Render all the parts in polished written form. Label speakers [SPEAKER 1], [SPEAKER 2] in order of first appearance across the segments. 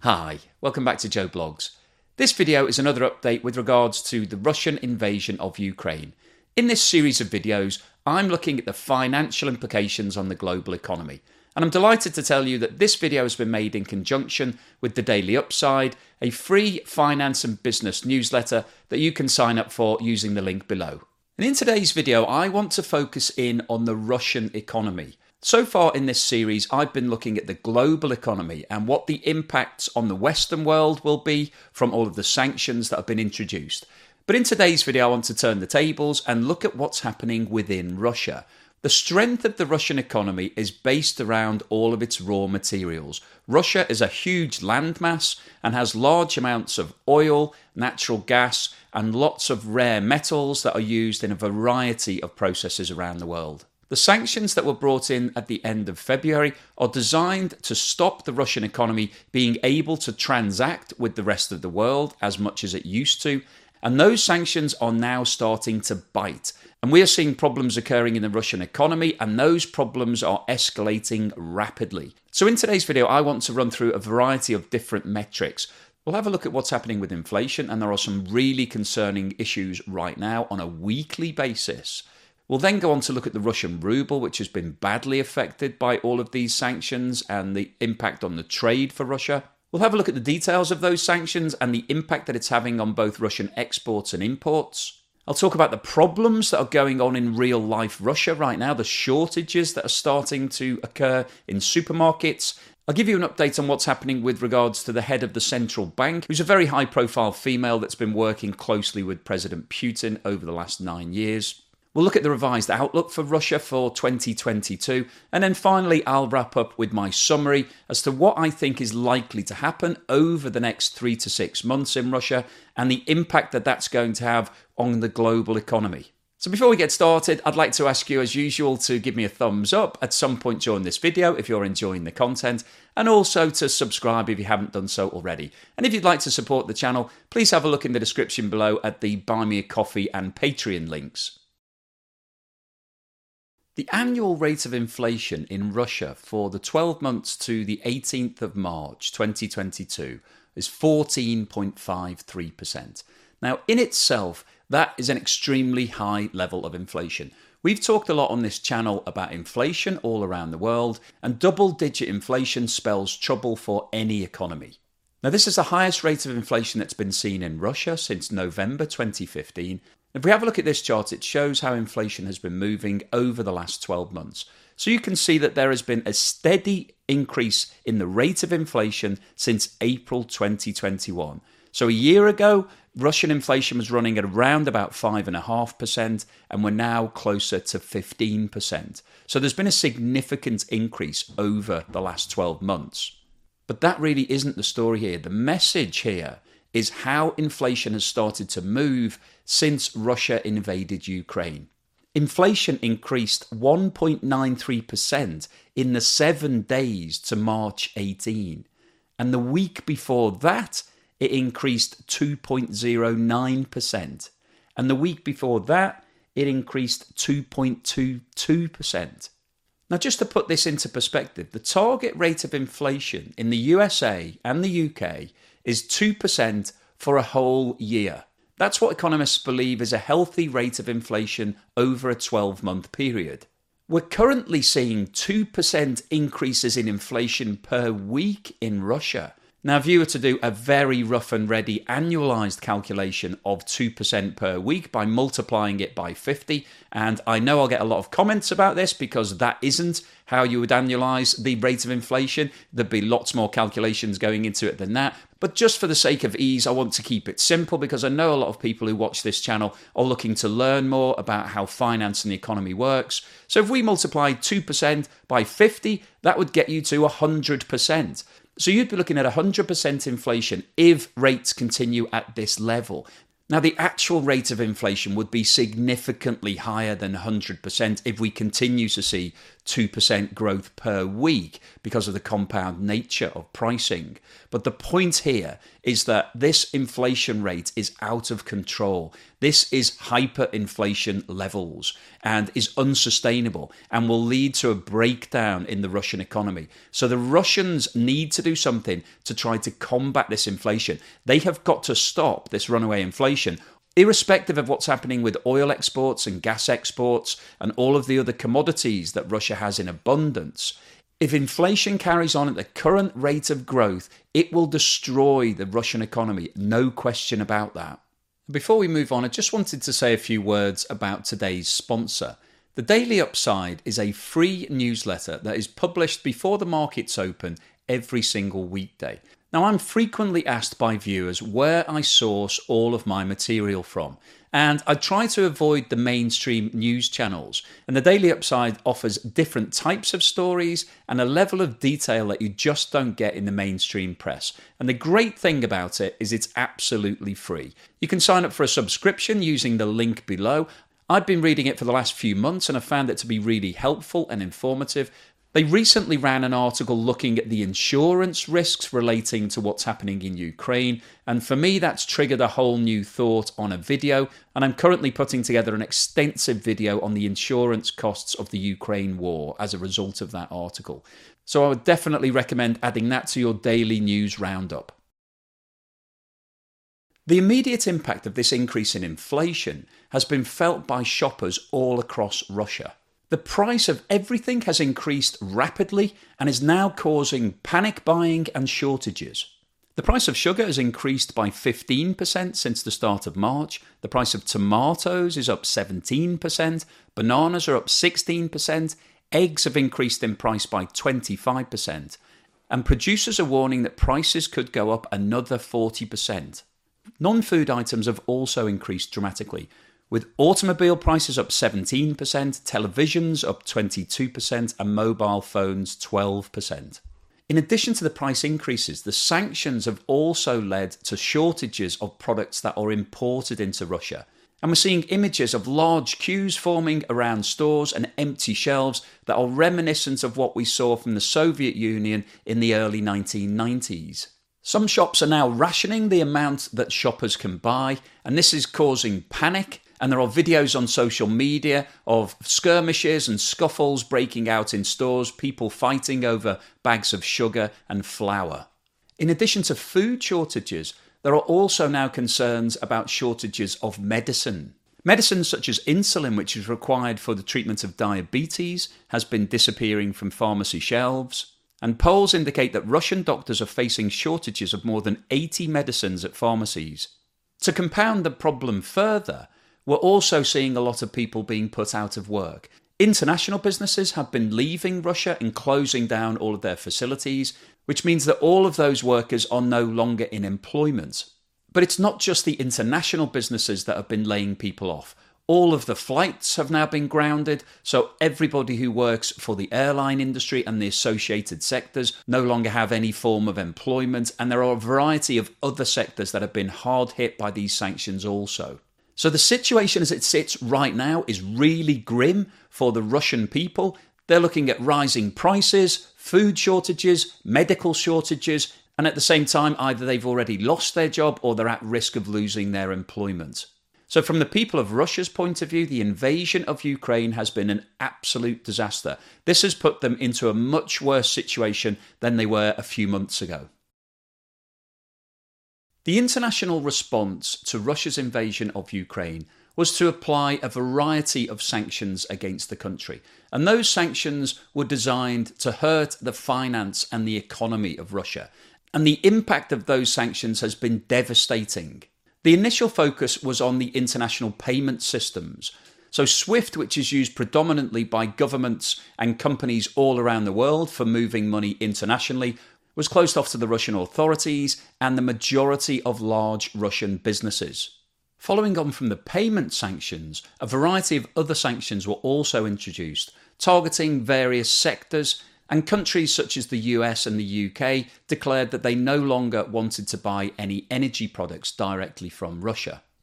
[SPEAKER 1] Hi, welcome back to Joe Blogs. This video is another update with regards to the Russian invasion of Ukraine. In this series of videos, I'm looking at the financial implications on the global economy. And I'm delighted to tell you that this video has been made in conjunction with the Daily Upside, a free finance and business newsletter that you can sign up for using the link below. And in today's video, I want to focus in on the Russian economy. So far in this series, I've been looking at the global economy and what the impacts on the Western world will be from all of the sanctions that have been introduced. But in today's video, I want to turn the tables and look at what's happening within Russia. The strength of the Russian economy is based around all of its raw materials. Russia is a huge landmass and has large amounts of oil, natural gas, and lots of rare metals that are used in a variety of processes around the world. The sanctions that were brought in at the end of February are designed to stop the Russian economy being able to transact with the rest of the world as much as it used to, and those sanctions are now starting to bite. And we are seeing problems occurring in the Russian economy, and those problems are escalating rapidly. So in today's video, I want to run through a variety of different metrics. We'll have a look at what's happening with inflation, and there are some really concerning issues right now on a weekly basis. We'll then go on to look at the Russian ruble, which has been badly affected by all of these sanctions and the impact on the trade for Russia. We'll have a look at the details of those sanctions and the impact that it's having on both Russian exports and imports. I'll talk about the problems that are going on in real-life Russia right now, the shortages that are starting to occur in supermarkets. I'll give you an update on what's happening with regards to the head of the central bank, who's a very high-profile female that's been working closely with President Putin over the last 9 years. We'll look at the revised outlook for Russia for 2022, and then finally I'll wrap up with my summary as to what I think is likely to happen over the next 3 to 6 months in Russia and the impact that that's going to have on the global economy. So before we get started, I'd like to ask you as usual to give me a thumbs up at some point during this video if you're enjoying the content, and also to subscribe if you haven't done so already. And if you'd like to support the channel, please have a look in the description below at the Buy Me a Coffee and Patreon links. The annual rate of inflation in Russia for the 12 months to the 18th of March 2022 is 14.53%. Now, in itself, that is an extremely high level of inflation. We've talked a lot on this channel about inflation all around the world, and double-digit inflation spells trouble for any economy. Now, this is the highest rate of inflation that's been seen in Russia since November 2015. If we have a look at this chart, it shows how inflation has been moving over the last 12 months. So you can see that there has been a steady increase in the rate of inflation since April 2021. So a year ago, Russian inflation was running at around about 5.5%, and we're now closer to 15%. So there's been a significant increase over the last 12 months. But that really isn't the story here. The message here is how inflation has started to move since Russia invaded Ukraine. Inflation increased 1.93% in the 7 days to March 18. And the week before that, it increased 2.09%. And the week before that, it increased 2.22%. Now, just to put this into perspective, the target rate of inflation in the USA and the UK is 2% for a whole year. That's what economists believe is a healthy rate of inflation over a 12-month period. We're currently seeing 2% increases in inflation per week in Russia. Now, if you were to do a very rough and ready annualized calculation of 2% per week by multiplying it by 50, and I know I'll get a lot of comments about this because that isn't how you would annualize the rate of inflation. There'd be lots more calculations going into it than that. But just for the sake of ease, I want to keep it simple because I know a lot of people who watch this channel are looking to learn more about how finance and the economy works. So if we multiply 2% by 50, that would get you to 100%. So you'd be looking at 100% inflation if rates continue at this level. Now, the actual rate of inflation would be significantly higher than 100% if we continue to see 2% growth per week because of the compound nature of pricing. But the point here is that this inflation rate is out of control. This is hyperinflation levels and is unsustainable and will lead to a breakdown in the Russian economy. So the Russians need to do something to try to combat this inflation. They have got to stop this runaway inflation, irrespective of what's happening with oil exports and gas exports and all of the other commodities that Russia has in abundance. If inflation carries on at the current rate of growth, it will destroy the Russian economy, no question about that. Before we move on, I just wanted to say a few words about today's sponsor. The Daily Upside is a free newsletter that is published before the markets open every single weekday. Now, I'm frequently asked by viewers where I source all of my material from, and I try to avoid the mainstream news channels. And the Daily Upside offers different types of stories and a level of detail that you just don't get in the mainstream press. And the great thing about it is it's absolutely free. You can sign up for a subscription using the link below. I've been reading it for the last few months and I found it to be really helpful and informative. They recently ran an article looking at the insurance risks relating to what's happening in Ukraine, and for me that's triggered a whole new thought on a video, and I'm currently putting together an extensive video on the insurance costs of the Ukraine war as a result of that article. So I would definitely recommend adding that to your daily news roundup. The immediate impact of this increase in inflation has been felt by shoppers all across Russia. The price of everything has increased rapidly and is now causing panic buying and shortages. The price of sugar has increased by 15% since the start of March. The price of tomatoes is up 17%. Bananas are up 16%. Eggs have increased in price by 25%. And producers are warning that prices could go up another 40%. Non-food items have also increased dramatically, with automobile prices up 17%, televisions up 22%, and mobile phones 12%. In addition to the price increases, the sanctions have also led to shortages of products that are imported into Russia. And we're seeing images of large queues forming around stores and empty shelves that are reminiscent of what we saw from the Soviet Union in the early 1990s. Some shops are now rationing the amount that shoppers can buy, and this is causing panic. And there are videos on social media of skirmishes and scuffles breaking out in stores, people fighting over bags of sugar and flour. In addition to food shortages, there are also now concerns about shortages of medicine. Medicines such as insulin, which is required for the treatment of diabetes, has been disappearing from pharmacy shelves. And polls indicate that Russian doctors are facing shortages of more than 80 medicines at pharmacies. To compound the problem further, we're also seeing a lot of people being put out of work. International businesses have been leaving Russia and closing down all of their facilities, which means that all of those workers are no longer in employment. But it's not just the international businesses that have been laying people off. All of the flights have now been grounded, so everybody who works for the airline industry and the associated sectors no longer have any form of employment, and there are a variety of other sectors that have been hard hit by these sanctions also. So the situation as it sits right now is really grim for the Russian people. They're looking at rising prices, food shortages, medical shortages, and at the same time, either they've already lost their job or they're at risk of losing their employment. So from the people of Russia's point of view, the invasion of Ukraine has been an absolute disaster. This has put them into a much worse situation than they were a few months ago. The international response to Russia's invasion of Ukraine was to apply a variety of sanctions against the country. And those sanctions were designed to hurt the finance and the economy of Russia. And the impact of those sanctions has been devastating. The initial focus was on the international payment systems. So SWIFT, which is used predominantly by governments and companies all around the world for moving money internationally, was closed off to the Russian authorities and the majority of large Russian businesses. Following on from the payment sanctions, a variety of other sanctions were also introduced, targeting various sectors, and countries such as the US and the UK declared that they no longer wanted to buy any energy products directly from Russia.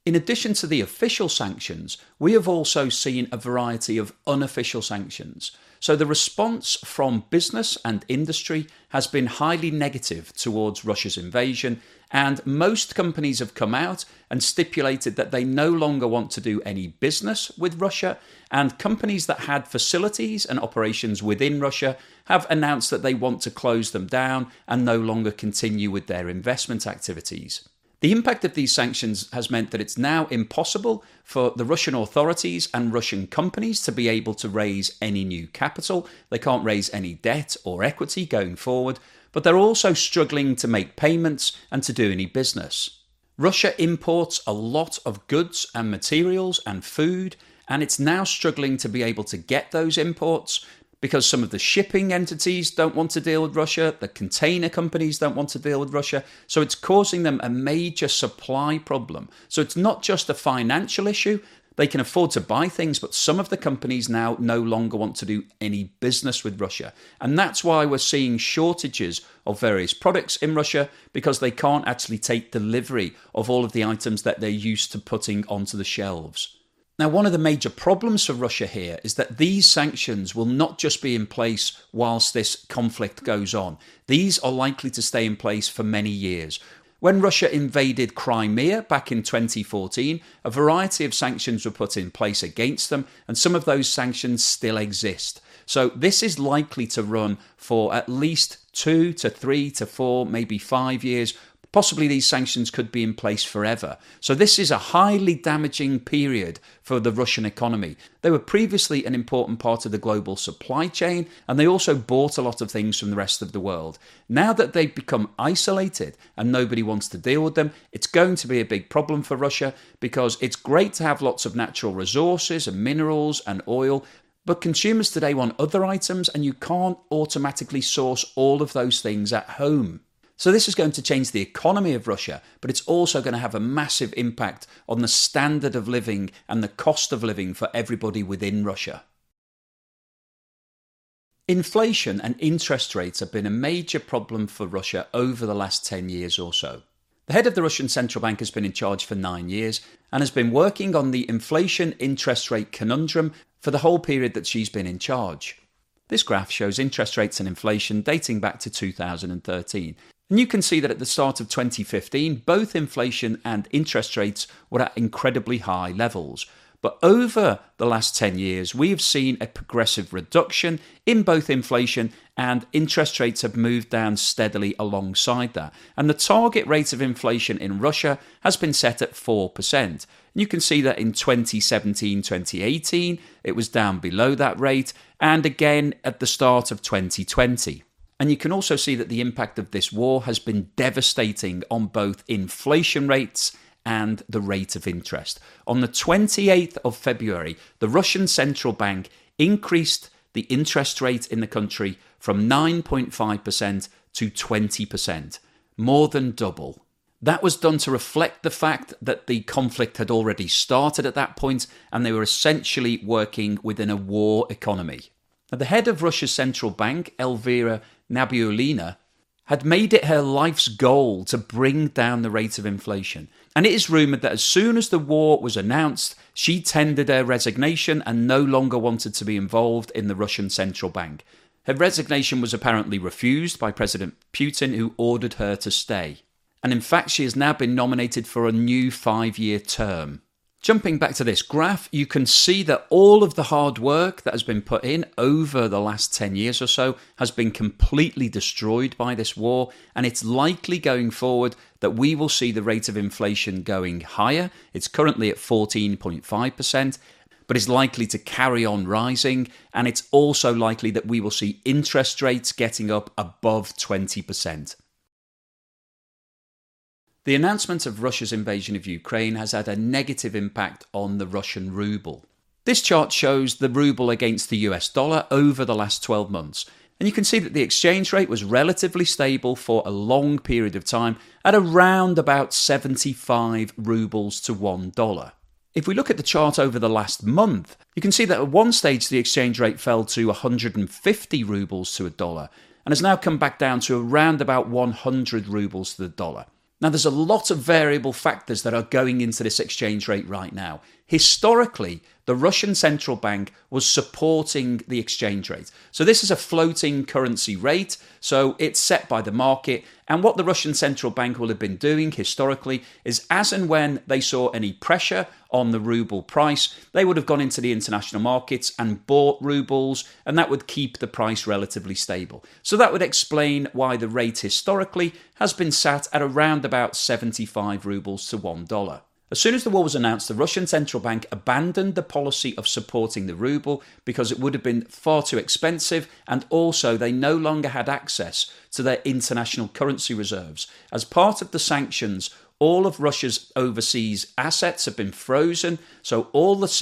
[SPEAKER 1] In addition to the official sanctions, we have also seen a variety of unofficial sanctions. So the response from business and industry has been highly negative towards Russia's invasion, and most companies have come out and stipulated that they no longer want to do any business with Russia, and companies that had facilities and operations within Russia have announced that they want to close them down and no longer continue with their investment activities. The impact of these sanctions has meant that it's now impossible for the Russian authorities and Russian companies to be able to raise any new capital. They can't raise any debt or equity going forward, but they're also struggling to make payments and to do any business. Russia imports a lot of goods and materials and food, and it's now struggling to be able to get those imports because some of the shipping entities don't want to deal with Russia, the container companies don't want to deal with Russia, so it's causing them a major supply problem. So it's not just a financial issue. They can afford to buy things, but some of the companies now no longer want to do any business with Russia. And that's why we're seeing shortages of various products in Russia, because they can't actually take delivery of all of the items that they're used to putting onto the shelves. Now, one of the major problems for Russia here is that these sanctions will not just be in place whilst this conflict goes on. These are likely to stay in place for many years. When Russia invaded Crimea back in 2014, a variety of sanctions were put in place against them, and some of those sanctions still exist. So this is likely to run for at least 2 to 3 to 4, maybe 5 years. Possibly these sanctions could be in place forever. So this is a highly damaging period for the Russian economy. They were previously an important part of the global supply chain, and they also bought a lot of things from the rest of the world. Now that they've become isolated and nobody wants to deal with them, it's going to be a big problem for Russia, because it's great to have lots of natural resources and minerals and oil, but consumers today want other items, and you can't automatically source all of those things at home. So this is going to change the economy of Russia, but it's also going to have a massive impact on the standard of living and the cost of living for everybody within Russia. Inflation and interest rates have been a major problem for Russia over the last 10 years or so. The head of the Russian central bank has been in charge for 9 years and has been working on the inflation interest rate conundrum for the whole period that she's been in charge. This graph shows interest rates and inflation dating back to 2013. And you can see that at the start of 2015, both inflation and interest rates were at incredibly high levels. But over the last 10 years, we have seen a progressive reduction in both inflation, and interest rates have moved down steadily alongside that. And the target rate of inflation in Russia has been set at 4%. And you can see that in 2017-2018, it was down below that rate, and again at the start of 2020. And you can also see that the impact of this war has been devastating on both inflation rates and the rate of interest. On the 28th of February, the Russian central bank increased the interest rate in the country from 9.5% to 20%, more than double. That was done to reflect the fact that the conflict had already started at that point, and they were essentially working within a war economy. Now, the head of Russia's central bank, Elvira Nabiullina, had made it her life's goal to bring down the rate of inflation. And it is rumoured that as soon as the war was announced, she tendered her resignation and no longer wanted to be involved in the Russian central bank. Her resignation was apparently refused by President Putin, who ordered her to stay. And in fact, she has now been nominated for a new 5-year term. Jumping back to this graph, you can see that all of the hard work that has been put in over the last 10 years or so has been completely destroyed by this war, and it's likely going forward that we will see the rate of inflation going higher. It's currently at 14.5%, but is likely to carry on rising, and it's also likely that we will see interest rates getting up above 20%. The announcement of Russia's invasion of Ukraine has had a negative impact on the Russian ruble. This chart shows the ruble against the US dollar over the last 12 months. And you can see that the exchange rate was relatively stable for a long period of time at around about 75 rubles to $1. If we look at the chart over the last month, you can see that at one stage the exchange rate fell to 150 rubles to $1 and has now come back down to around about 100 rubles to the dollar. Now, there's a lot of variable factors that are going into this exchange rate right now. Historically, the Russian central bank was supporting the exchange rate. So this is a floating currency rate, so it's set by the market. And what the Russian central bank will have been doing historically is, as and when they saw any pressure on the ruble price, they would have gone into the international markets and bought rubles, and that would keep the price relatively stable. So that would explain why the rate historically has been sat at around about 75 rubles to $1. As soon as the war was announced, the Russian central bank abandoned the policy of supporting the ruble because it would have been far too expensive, and also they no longer had access to their international currency reserves. As part of the sanctions, all of Russia's overseas assets have been frozen, so all the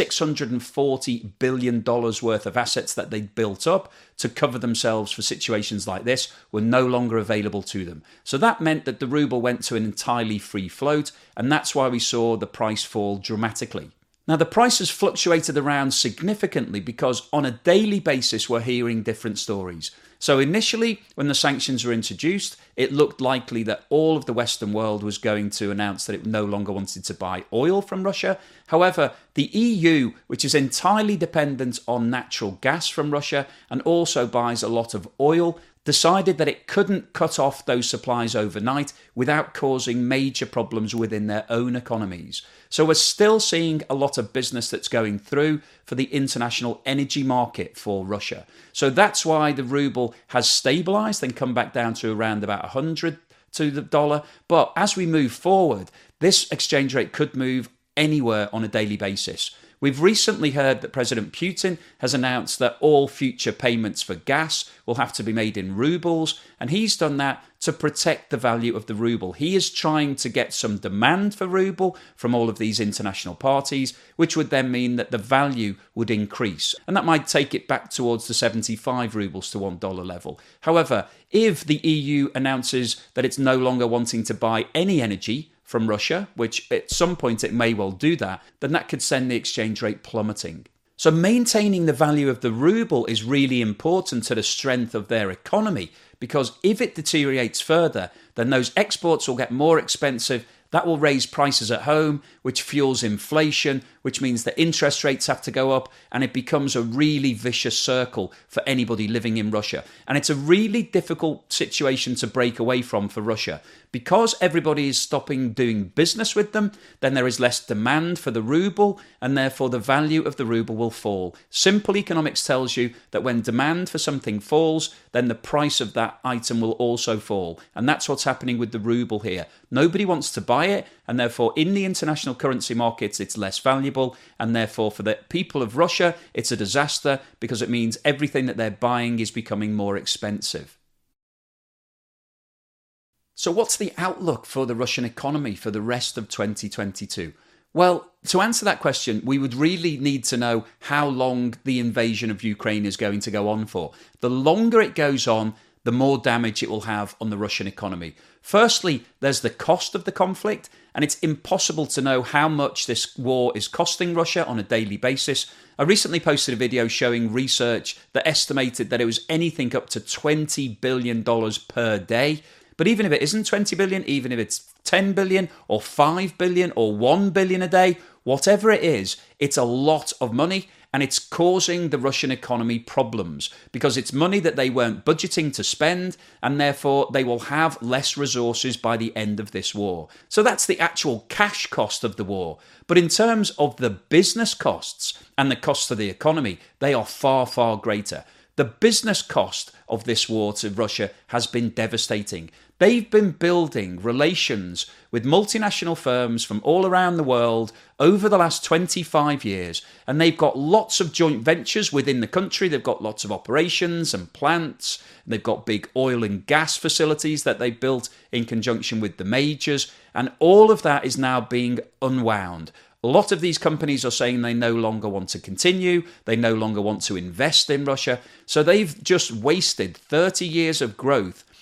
[SPEAKER 1] $640 billion worth of assets that they'd built up to cover themselves for situations like this were no longer available to them. So that meant that the ruble went to an entirely free float, and that's why we saw the price fall dramatically. Now, the price has fluctuated around significantly because on a daily basis we're hearing different stories. So initially, when the sanctions were introduced, it looked likely that all of the Western world was going to announce that it no longer wanted to buy oil from Russia. However, the EU, which is entirely dependent on natural gas from Russia and also buys a lot of oil, decided that it couldn't cut off those supplies overnight without causing major problems within their own economies. So we're still seeing a lot of business that's going through for the international energy market for Russia. So that's why the ruble has stabilized and come back down to around about 100 to the dollar. But as we move forward, this exchange rate could move anywhere on a daily basis. We've recently heard that President Putin has announced that all future payments for gas will have to be made in rubles, and he's done that to protect the value of the ruble. He is trying to get some demand for ruble from all of these international parties, which would then mean that the value would increase, and that might take it back towards the 75 rubles to $1 level. However, if the EU announces that it's no longer wanting to buy any energy from Russia, which at some point it may well do that, then that could send the exchange rate plummeting. So maintaining the value of the ruble is really important to the strength of their economy, because if it deteriorates further, then those exports will get more expensive. That will raise prices at home, which fuels inflation, which means that interest rates have to go up, and it becomes a really vicious circle for anybody living in Russia. And it's a really difficult situation to break away from for Russia. Because everybody is stopping doing business with them, then there is less demand for the ruble, and therefore the value of the ruble will fall. Simple economics tells you that when demand for something falls, then the price of that item will also fall. And that's what's happening with the ruble here. Nobody wants to buy it, and therefore in the international currency markets it's less valuable, and therefore for the people of Russia it's a disaster, because it means everything that they're buying is becoming more expensive. So what's the outlook for the Russian economy for the rest of 2022? Well, to answer that question, we would really need to know how long the invasion of Ukraine is going to go on for. The longer it goes on, the more damage it will have on the Russian economy. Firstly, there's the cost of the conflict, and it's impossible to know how much this war is costing Russia on a daily basis. I recently posted a video showing research that estimated that it was anything up to $20 billion per day. But even if it isn't 20 billion, even if it's 10 billion or 5 billion or 1 billion a day, whatever it is, it's a lot of money, and it's causing the Russian economy problems because it's money that they weren't budgeting to spend, and therefore they will have less resources by the end of this war. So that's the actual cash cost of the war. But in terms of the business costs and the cost of the economy, they are far, far greater. The business cost of this war to Russia has been devastating. They've been building relations with multinational firms from all around the world over the last 25 years, and they've got lots of joint ventures within the country. They've got lots of operations and plants. They've got big oil and gas facilities that they built in conjunction with the majors, and all of that is now being unwound. A lot of these companies are saying they no longer want to continue, they no longer want to invest in Russia, so they've just wasted 30 years of growth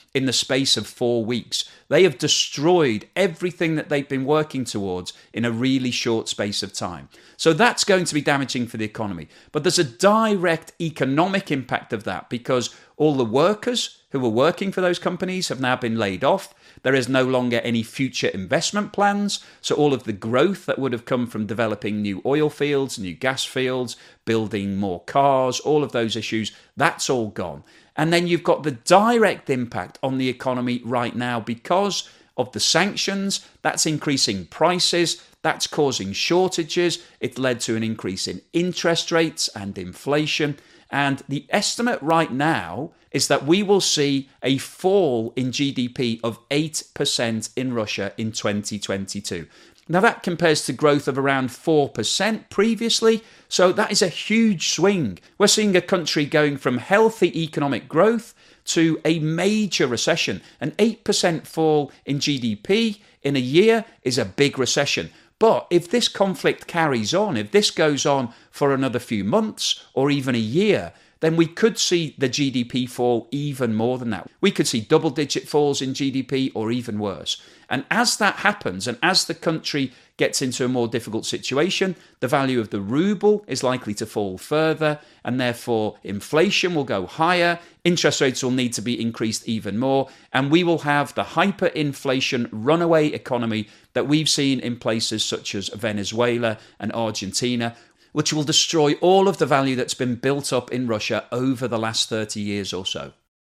[SPEAKER 1] in the space of 4 weeks. They have destroyed everything that they've been working towards in a really short space of time. So that's going to be damaging for the economy. But there's a direct economic impact of that because all the workers who were working for those companies have now been laid off. There is no longer any future investment plans. So all of the growth that would have come from developing new oil fields, new gas fields, building more cars, all of those issues, that's all gone. And then you've got the direct impact on the economy right now because of the sanctions. That's increasing prices. That's causing shortages. It led to an increase in interest rates and inflation. And the estimate right now is that we will see a fall in GDP of 8% in Russia in 2022. Now that compares to growth of around 4% previously, so that is a huge swing. We're seeing a country going from healthy economic growth to a major recession. An 8% fall in GDP in a year is a big recession. But if this conflict carries on, if this goes on for another few months or even a year, then we could see the GDP fall even more than that. We could see double-digit falls in GDP or even worse. And as that happens, and as the country gets into a more difficult situation, the value of the ruble is likely to fall further, and therefore inflation will go higher, interest rates will need to be increased even more, and we will have the hyperinflation runaway economy that we've seen in places such as Venezuela and Argentina, which will destroy all of the value that's been built up in Russia over the last 30 years or so.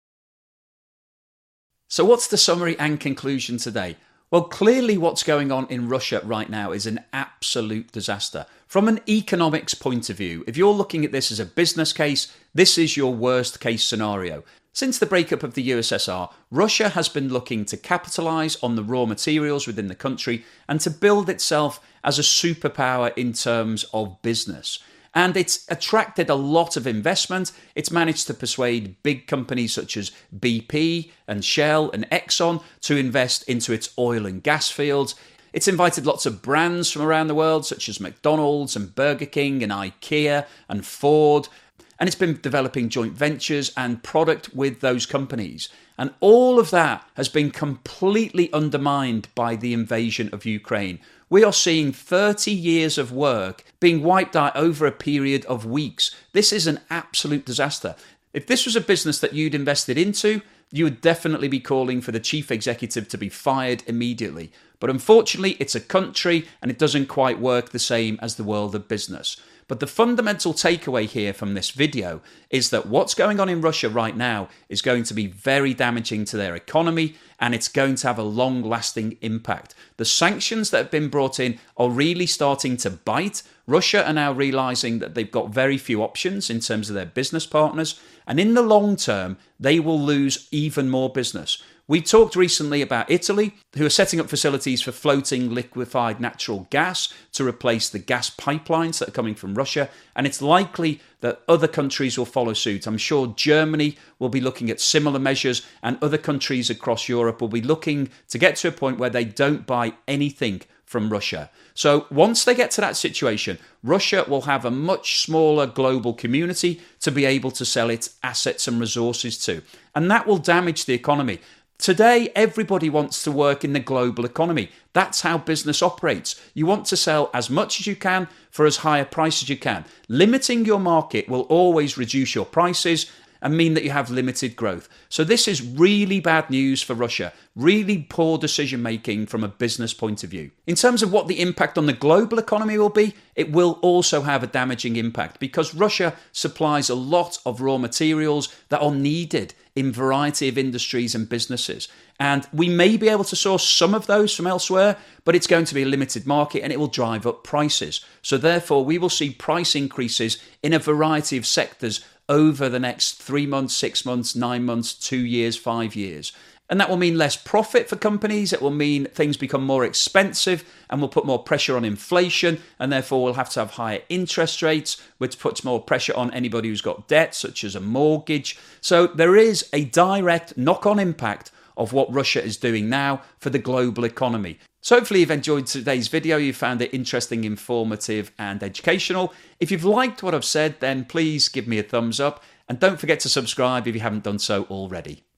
[SPEAKER 1] So what's the summary and conclusion today? Well, clearly what's going on in Russia right now is an absolute disaster. From an economics point of view, if you're looking at this as a business case, this is your worst case scenario. Since the breakup of the USSR, Russia has been looking to capitalise on the raw materials within the country and to build itself as a superpower in terms of business. And it's attracted a lot of investment. It's managed to persuade big companies such as BP and Shell and Exxon to invest into its oil and gas fields. It's invited lots of brands from around the world such as McDonald's and Burger King and IKEA and Ford. And it's been developing joint ventures and product with those companies. And all of that has been completely undermined by the invasion of Ukraine. We are seeing 30 years of work being wiped out over a period of weeks. This is an absolute disaster. If this was a business that you'd invested into, you would definitely be calling for the chief executive to be fired immediately. But unfortunately, it's a country and it doesn't quite work the same as the world of business. But the fundamental takeaway here from this video is that what's going on in Russia right now is going to be very damaging to their economy and it's going to have a long-lasting impact. The sanctions that have been brought in are really starting to bite. Russia are now realizing that they've got very few options in terms of their business partners, and in the long term, they will lose even more business. We talked recently about Italy, who are setting up facilities for floating liquefied natural gas to replace the gas pipelines that are coming from Russia, and it's likely that other countries will follow suit. I'm sure Germany will be looking at similar measures, and other countries across Europe will be looking to get to a point where they don't buy anything from Russia. So once they get to that situation, Russia will have a much smaller global community to be able to sell its assets and resources to, and that will damage the economy. Today, everybody wants to work in the global economy. That's how business operates. You want to sell as much as you can for as high a price as you can. Limiting your market will always reduce your prices and mean that you have limited growth. So this is really bad news for Russia. Really poor decision making from a business point of view. In terms of what the impact on the global economy will be, it will also have a damaging impact because Russia supplies a lot of raw materials that are needed in a variety of industries and businesses. And we may be able to source some of those from elsewhere, but it's going to be a limited market and it will drive up prices. So therefore, we will see price increases in a variety of sectors over the next 3 months, 6 months, 9 months, 2 years, 5 years. And that will mean less profit for companies. It will mean things become more expensive and will put more pressure on inflation. And therefore, we'll have to have higher interest rates, which puts more pressure on anybody who's got debt, such as a mortgage. So there is a direct knock-on impact of what Russia is doing now for the global economy. So hopefully you've enjoyed today's video, you found it interesting, informative and educational. If you've liked what I've said, then please give me a thumbs up and don't forget to subscribe if you haven't done so already.